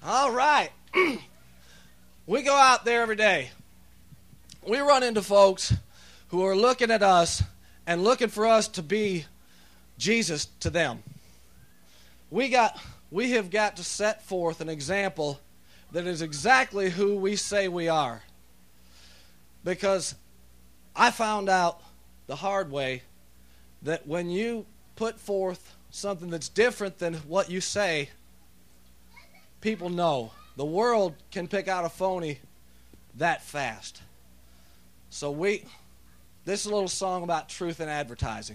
All right. We go out there every day. We run into folks who are looking at us and looking for us to be Jesus to them. We have got to set forth an example that is exactly who we say we are. Because I found out the hard way that when you put forth something that's different than what you say, people know. The world can pick out a phony that fast. So this is a little song about truth in advertising.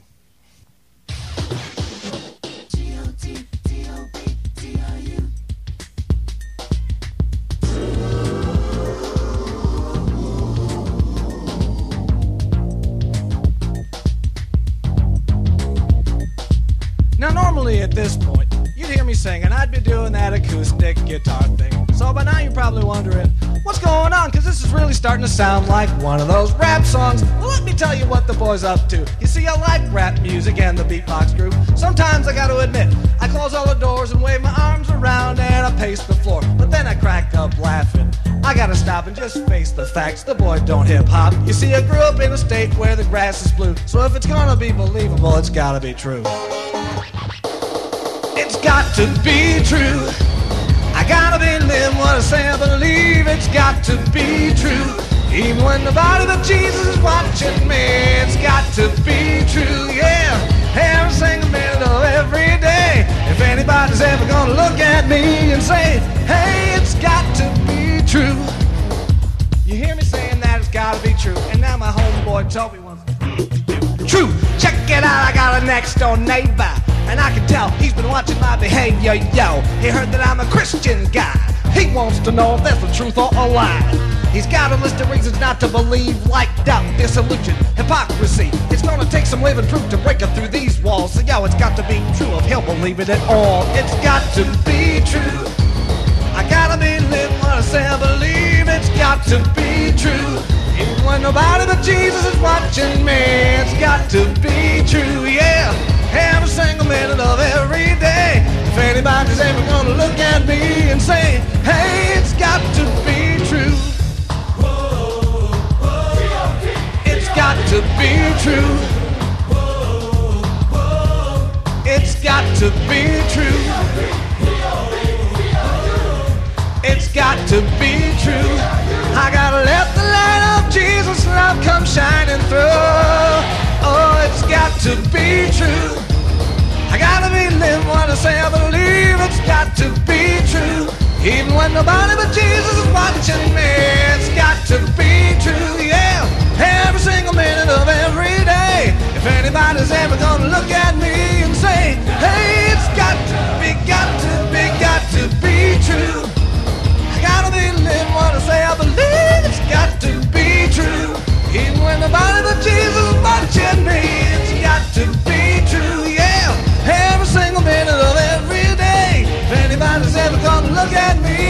Now, normally at this point, you'd hear me singing, I'd be doing that acoustic guitar thing. So by now you're probably wondering, what's going on? Because this is really starting to sound like one of those rap songs. Well, let me tell you what the boy's up to. You see, I like rap music and the beatbox groove. Sometimes I gotta admit, I close all the doors and wave my arms around and I pace the floor. But then I crack up laughing. I gotta stop and just face the facts. The boy don't hip-hop. You see, I grew up in a state where the grass is blue. So if it's gonna be believable, it's gotta be true. It's got to be true. I gotta believe what I say I believe. It's got to be true. Even when nobody but Jesus is watching me, it's got to be true, yeah. Every single minute of every day. If anybody's ever gonna look at me and say, hey, it's got to be true. You hear me saying that it's gotta be true. And now my homeboy told me once. True, check it out, I got a next door neighbor, and I can tell he's been watching my behavior, yo. He heard that I'm a Christian guy. He wants to know if that's the truth or a lie. He's got a list of reasons not to believe, like doubt, disillusion, hypocrisy. It's gonna take some living proof to break it through these walls. So yo, it's got to be true if he'll believe it at all. It's got to be true. I gotta believe what I say I believe. It's got to be true. Even when nobody but Jesus is watching me, it's got to be true, yeah. Every single minute of every day. If anybody's ever gonna look at me and say, hey, it's got to be true. It's got to be true. It's got to be true. It's got to be true. I gotta let the light of Jesus' love come shining through. Oh, it's got to be true. I gotta believe what I say I believe. It's got to be true. Even when nobody but Jesus is watching me, it's got to be true, yeah. Every single minute of every day. If anybody's ever gonna look at me and say, hey, it's got to be true. I gotta believe what I say I believe. It's got to be true. Even when nobody but Jesus is watching me, it's got to be true, yeah. Every single minute of every day. If anybody's ever gonna look at me